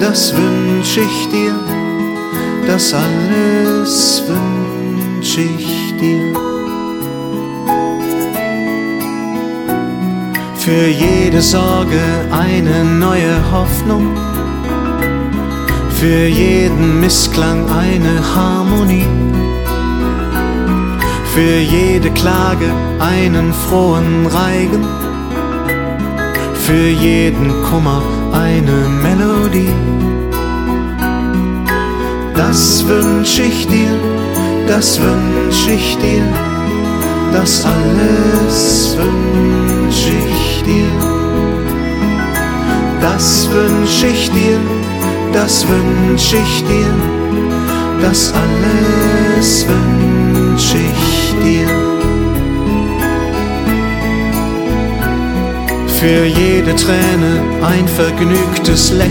das wünsch ich dir, das alles wünsch ich dir. Für jede Sorge eine neue Hoffnung, für jeden Missklang eine Harmonie, für jede Klage einen frohen Reigen, für jeden Kummer eine Melodie. Das wünsch ich dir, das wünsch ich dir, das alles wünsch ich dir. Das wünsch ich dir, das wünsch ich dir, das alles wünsch ich dir. Für jede Träne ein vergnügtes Lächeln,